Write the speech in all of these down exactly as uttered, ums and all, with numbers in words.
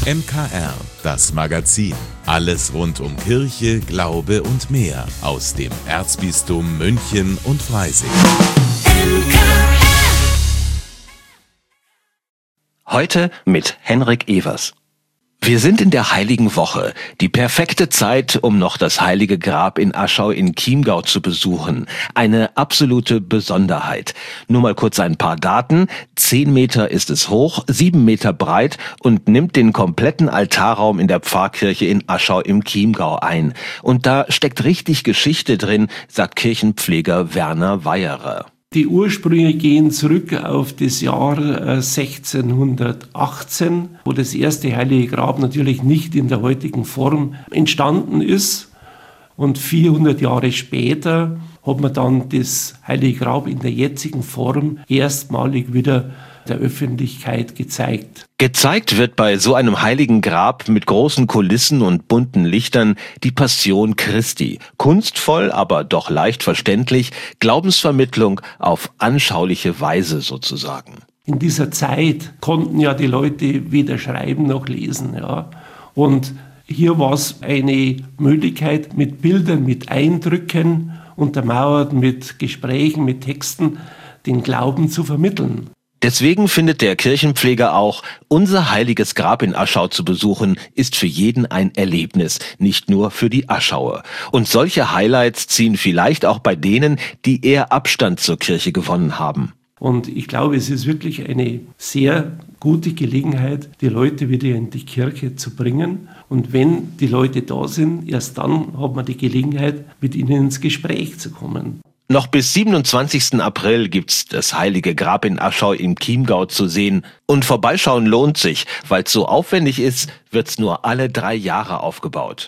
M K R, das Magazin. Alles rund um Kirche, Glaube und mehr aus dem Erzbistum München und Freising. Heute mit Henrik Evers. Wir sind in der Heiligen Woche, die perfekte Zeit, um noch das heilige Grab in Aschau in Chiemgau zu besuchen. Eine absolute Besonderheit. Nur mal kurz ein paar Daten. Zehn Meter ist es hoch, sieben Meter breit und nimmt den kompletten Altarraum in der Pfarrkirche in Aschau im Chiemgau ein. Und da steckt richtig Geschichte drin, sagt Kirchenpfleger Werner Weyerer. Die Ursprünge gehen zurück auf das Jahr sechzehnhundertachtzehn, wo das erste Heilige Grab natürlich nicht in der heutigen Form entstanden ist. Und vierhundert Jahre später hat man dann das Heilige Grab in der jetzigen Form erstmalig wieder der Öffentlichkeit gezeigt. Gezeigt wird bei so einem heiligen Grab mit großen Kulissen und bunten Lichtern die Passion Christi. Kunstvoll, aber doch leicht verständlich, Glaubensvermittlung auf anschauliche Weise sozusagen. In dieser Zeit konnten ja die Leute weder schreiben noch lesen, ja. Und hier war es eine Möglichkeit, mit Bildern, mit Eindrücken, untermauert mit Gesprächen, mit Texten, den Glauben zu vermitteln. Deswegen findet der Kirchenpfleger auch, unser heiliges Grab in Aschau zu besuchen, ist für jeden ein Erlebnis, nicht nur für die Aschauer. Und solche Highlights ziehen vielleicht auch bei denen, die eher Abstand zur Kirche gewonnen haben. Und ich glaube, es ist wirklich eine sehr gute Gelegenheit, die Leute wieder in die Kirche zu bringen. Und wenn die Leute da sind, erst dann hat man die Gelegenheit, mit ihnen ins Gespräch zu kommen. Noch bis siebenundzwanzigsten April gibt's das heilige Grab in Aschau im Chiemgau zu sehen. Und vorbeischauen lohnt sich, weil's so aufwendig ist, wird's nur alle drei Jahre aufgebaut.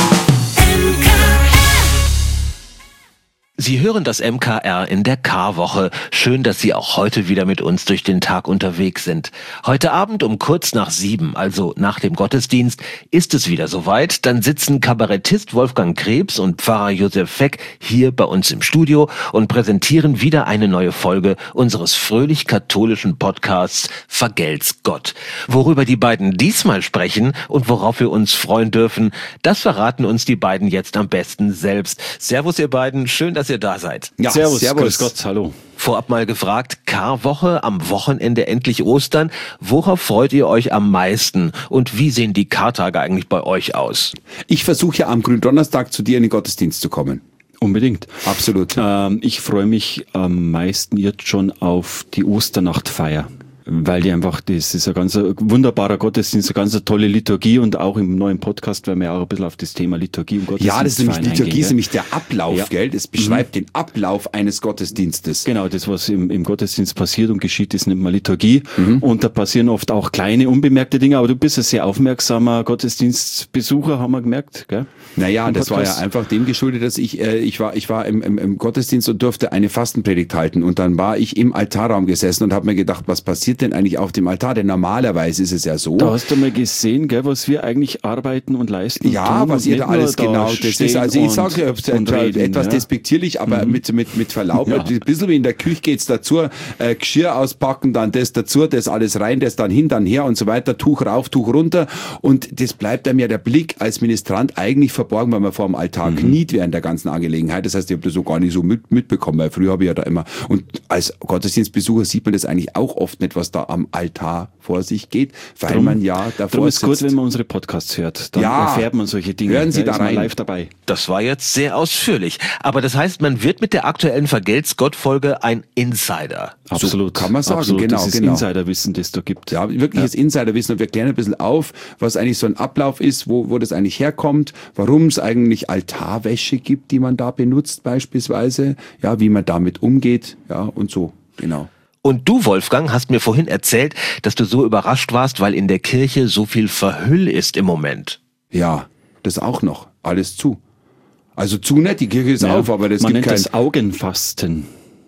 Sie hören das M K R in der Karwoche. Schön, dass Sie auch heute wieder mit uns durch den Tag unterwegs sind. Heute Abend um kurz nach sieben, also nach dem Gottesdienst, ist es wieder soweit. Dann sitzen Kabarettist Wolfgang Krebs und Pfarrer Josef Feck hier bei uns im Studio und präsentieren wieder eine neue Folge unseres fröhlich-katholischen Podcasts Vergelt's Gott. Worüber die beiden diesmal sprechen und worauf wir uns freuen dürfen, das verraten uns die beiden jetzt am besten selbst. Servus ihr beiden, schön, dass ihr da seid. Ja, servus, servus. Grüß Gott, hallo. Vorab mal gefragt, Karwoche, am Wochenende endlich Ostern. Worauf freut ihr euch am meisten? Und wie sehen die Kartage eigentlich bei euch aus? Ich versuche ja am Gründonnerstag zu dir in den Gottesdienst zu kommen. Unbedingt. Absolut. Ähm, ich freue mich am meisten jetzt schon auf die Osternachtfeier. Weil die einfach, das ist ein ganz wunderbarer Gottesdienst, eine ganz tolle Liturgie und auch im neuen Podcast werden wir auch ein bisschen auf das Thema Liturgie und Gottesdienst Ja, das ist nämlich Liturgie, eingehen, ist nämlich der Ablauf, ja. Gell? Das beschreibt mhm. den Ablauf eines Gottesdienstes. Genau, das, was im, im Gottesdienst passiert und geschieht, das nennt man Liturgie. Mhm. Und da passieren oft auch kleine, unbemerkte Dinge, aber du bist ein sehr aufmerksamer Gottesdienstbesucher, haben wir gemerkt, gell? Naja, das war ja einfach dem geschuldet, dass ich, äh, ich war, ich war im, im, im Gottesdienst und durfte eine Fastenpredigt halten und dann war ich im Altarraum gesessen und habe mir gedacht, was passiert denn eigentlich auf dem Altar? Denn normalerweise ist es ja so. Da hast du mal gesehen, gell, was wir eigentlich arbeiten und leisten. Ja, tun, was ihr da alles genau, das ist, also ich sage reden, etwas ja. despektierlich, aber mhm. mit, mit, mit Verlaub, ja. ein bisschen wie in der Küche geht's dazu, äh, Geschirr auspacken, dann das dazu, das alles rein, das dann hin, dann her und so weiter, Tuch rauf, Tuch runter und das bleibt einem ja der Blick als Ministrant eigentlich verborgen, weil man vor dem Altar mhm. kniet während der ganzen Angelegenheit. Das heißt, ich habe das so gar nicht so mit, mitbekommen, weil früher habe ich ja da immer, und als Gottesdienstbesucher sieht man das eigentlich auch oft nicht, was da am Altar vor sich geht, weil drum, man ja davor drum ist sitzt. gut, wenn man unsere Podcasts hört. Dann ja, erfährt man solche Dinge. Hören Sie da, da rein. Live dabei. Das war jetzt sehr ausführlich. Aber das heißt, man wird mit der aktuellen Vergelt's Gott-Folge ein Insider. Absolut. So kann man sagen, Absolut. genau. Das ist genau. Insiderwissen, das da gibt. Ja, wirkliches ja. Insiderwissen und wir klären ein bisschen auf, was eigentlich so ein Ablauf ist, wo, wo das eigentlich herkommt, warum es eigentlich Altarwäsche gibt, die man da benutzt beispielsweise, ja, wie man damit umgeht, ja, und so, genau. Und du, Wolfgang, hast mir vorhin erzählt, dass du so überrascht warst, weil in der Kirche so viel Verhüll ist im Moment. Ja, das auch noch. Alles zu. Also zu nicht, die Kirche ist ja, auf, aber das man gibt nennt kein... das Augenfasten.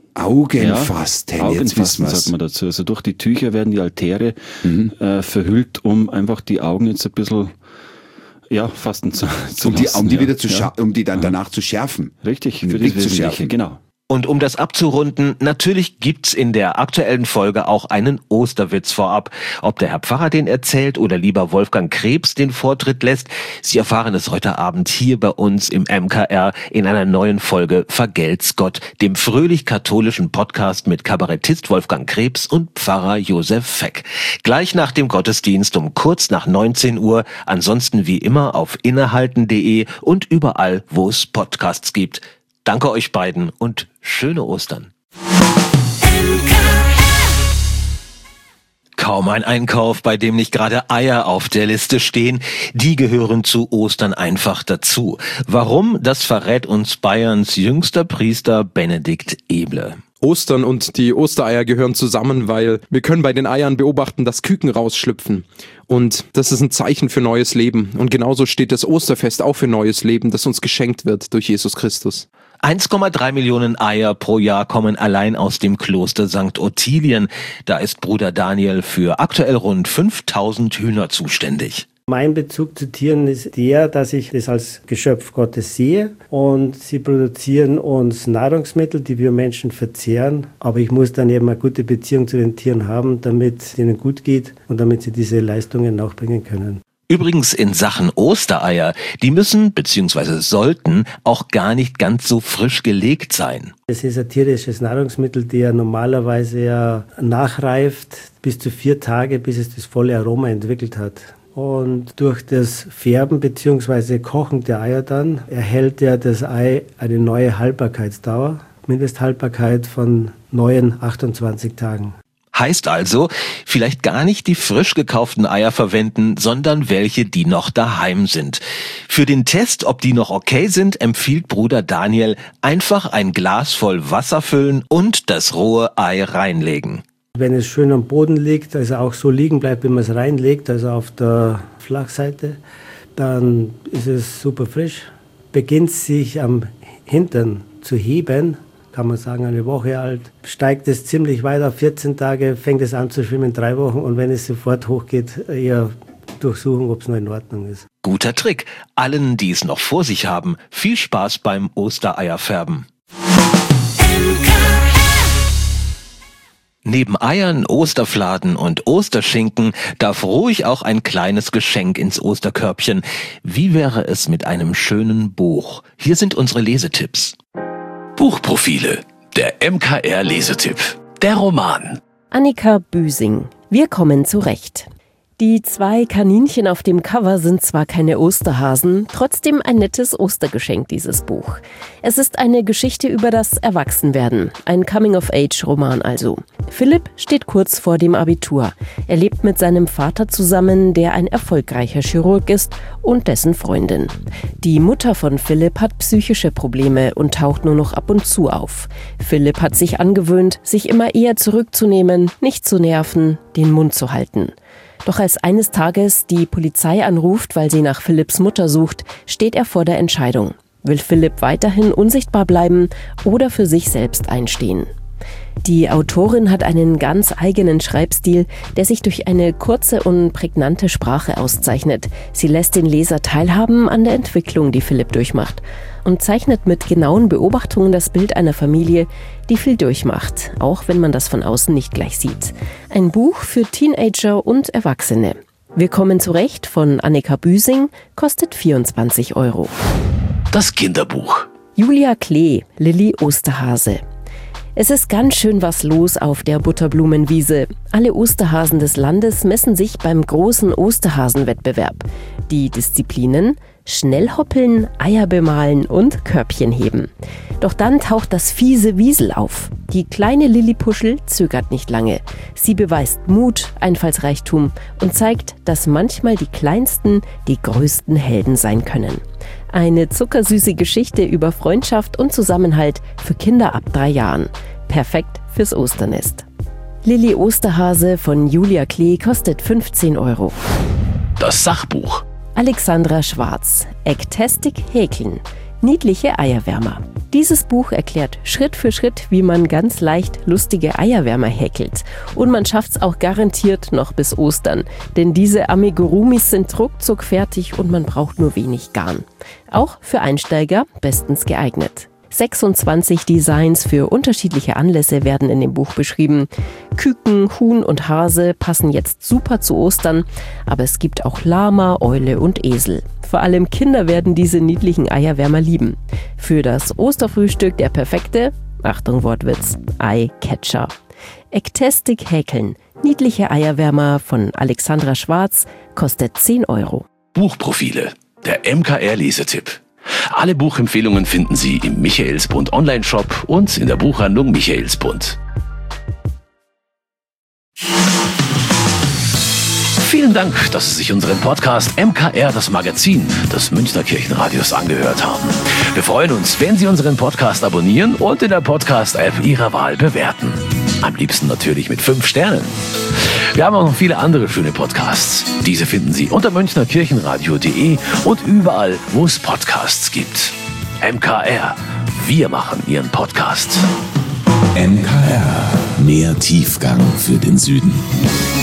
Augenfasten, ja, Augenfasten sagt man dazu. Also durch die Tücher werden die Altäre mhm. äh, verhüllt, um einfach die Augen jetzt ein bisschen... Ja, fasten zu, zu um die, lassen. um die ja. wieder zu ja. um die dann danach zu schärfen. Richtig, für das Blick zu Wesentliche, schärfen. Genau. Und um das abzurunden, natürlich gibt's in der aktuellen Folge auch einen Osterwitz vorab. Ob der Herr Pfarrer den erzählt oder lieber Wolfgang Krebs den Vortritt lässt, Sie erfahren es heute Abend hier bei uns im M K R in einer neuen Folge Vergelt's Gott, dem fröhlich-katholischen Podcast mit Kabarettist Wolfgang Krebs und Pfarrer Josef Feck. Gleich nach dem Gottesdienst um kurz nach neunzehn Uhr, ansonsten wie immer auf innehalten punkt de und überall, wo es Podcasts gibt. Danke euch beiden und schöne Ostern. Kaum ein Einkauf, bei dem nicht gerade Eier auf der Liste stehen. Die gehören zu Ostern einfach dazu. Warum? Das verrät uns Bayerns jüngster Priester Benedikt Eble. Ostern und die Ostereier gehören zusammen, weil wir können bei den Eiern beobachten, dass Küken rausschlüpfen. Und das ist ein Zeichen für neues Leben. Und genauso steht das Osterfest auch für neues Leben, das uns geschenkt wird durch Jesus Christus. eins Komma drei Millionen Eier pro Jahr kommen allein aus dem Kloster Sankt Ottilien. Da ist Bruder Daniel für aktuell rund fünftausend Hühner zuständig. Mein Bezug zu Tieren ist der, dass ich das als Geschöpf Gottes sehe und sie produzieren uns Nahrungsmittel, die wir Menschen verzehren, aber ich muss dann eben eine gute Beziehung zu den Tieren haben, damit es ihnen gut geht und damit sie diese Leistungen nachbringen können. Übrigens in Sachen Ostereier, die müssen bzw. sollten auch gar nicht ganz so frisch gelegt sein. Es ist ein tierisches Nahrungsmittel, der normalerweise ja nachreift bis zu vier Tage, bis es das volle Aroma entwickelt hat. Und durch das Färben bzw. Kochen der Eier dann erhält ja das Ei eine neue Haltbarkeitsdauer, Mindesthaltbarkeit von neuen achtundzwanzig Tagen. Heißt also, vielleicht gar nicht die frisch gekauften Eier verwenden, sondern welche, die noch daheim sind. Für den Test, ob die noch okay sind, empfiehlt Bruder Daniel einfach ein Glas voll Wasser füllen und das rohe Ei reinlegen. Wenn es schön am Boden liegt, also auch so liegen bleibt, wenn man es reinlegt, also auf der Flachseite, dann ist es super frisch. Beginnt sich am Hintern zu heben, kann man sagen eine Woche alt, steigt es ziemlich weit auf vierzehn Tage, fängt es an zu schwimmen, drei Wochen und wenn es sofort hochgeht, eher durchsuchen, ob es noch in Ordnung ist. Guter Trick. Allen, die es noch vor sich haben, viel Spaß beim Ostereierfärben. Neben Eiern, Osterfladen und Osterschinken darf ruhig auch ein kleines Geschenk ins Osterkörbchen. Wie wäre es mit einem schönen Buch? Hier sind unsere Lesetipps. Buchprofile. Der M K R-Lesetipp. Der Roman. Annika Büsing. Wir kommen zurecht. Die zwei Kaninchen auf dem Cover sind zwar keine Osterhasen, trotzdem ein nettes Ostergeschenk, dieses Buch. Es ist eine Geschichte über das Erwachsenwerden, ein Coming-of-Age-Roman also. Philipp steht kurz vor dem Abitur. Er lebt mit seinem Vater zusammen, der ein erfolgreicher Chirurg ist, und dessen Freundin. Die Mutter von Philipp hat psychische Probleme und taucht nur noch ab und zu auf. Philipp hat sich angewöhnt, sich immer eher zurückzunehmen, nicht zu nerven, den Mund zu halten. Doch als eines Tages die Polizei anruft, weil sie nach Philipps Mutter sucht, steht er vor der Entscheidung. Will Philipp weiterhin unsichtbar bleiben oder für sich selbst einstehen? Die Autorin hat einen ganz eigenen Schreibstil, der sich durch eine kurze und prägnante Sprache auszeichnet. Sie lässt den Leser teilhaben an der Entwicklung, die Philipp durchmacht, und zeichnet mit genauen Beobachtungen das Bild einer Familie, die viel durchmacht, auch wenn man das von außen nicht gleich sieht. Ein Buch für Teenager und Erwachsene. Wir kommen zurecht von Annika Büsing, kostet vierundzwanzig Euro. Das Kinderbuch. Julia Klee, Lilli Osterhase. Es ist ganz schön was los auf der Butterblumenwiese. Alle Osterhasen des Landes messen sich beim großen Osterhasenwettbewerb. Die Disziplinen: Schnellhoppeln, Eier bemalen und Körbchen heben. Doch dann taucht das fiese Wiesel auf. Die kleine Lillipuschel zögert nicht lange. Sie beweist Mut, Einfallsreichtum und zeigt, dass manchmal die Kleinsten die größten Helden sein können. Eine zuckersüße Geschichte über Freundschaft und Zusammenhalt für Kinder ab drei Jahren. Perfekt fürs Osternest. Lilli Osterhase von Julia Klee kostet fünfzehn Euro. Das Sachbuch. Alexandra Schwarz, Ektastik häkeln. Niedliche Eierwärmer. Dieses Buch erklärt Schritt für Schritt, wie man ganz leicht lustige Eierwärmer häkelt. Und man schafft's auch garantiert noch bis Ostern. Denn diese Amigurumis sind ruckzuck fertig und man braucht nur wenig Garn. Auch für Einsteiger bestens geeignet. sechsundzwanzig Designs für unterschiedliche Anlässe werden in dem Buch beschrieben. Küken, Huhn und Hase passen jetzt super zu Ostern, aber es gibt auch Lama, Eule und Esel. Vor allem Kinder werden diese niedlichen Eierwärmer lieben. Für das Osterfrühstück der perfekte, Achtung Wortwitz, Eye-Catcher. Ektastic Häkeln, niedliche Eierwärmer von Alexandra Schwarz, kostet zehn Euro. Buchprofile, der M K R-Lesetipp. Alle Buchempfehlungen finden Sie im Michaelsbund Online-Shop und in der Buchhandlung Michaelsbund. Vielen Dank, dass Sie sich unseren Podcast M K R, das Magazin des Münchner Kirchenradios, angehört haben. Wir freuen uns, wenn Sie unseren Podcast abonnieren und in der Podcast-App Ihrer Wahl bewerten. Am liebsten natürlich mit fünf Sternen. Wir haben auch noch viele andere schöne Podcasts. Diese finden Sie unter münchnerkirchenradio punkt de und überall, wo es Podcasts gibt. M K R, wir machen Ihren Podcast. M K R, mehr Tiefgang für den Süden.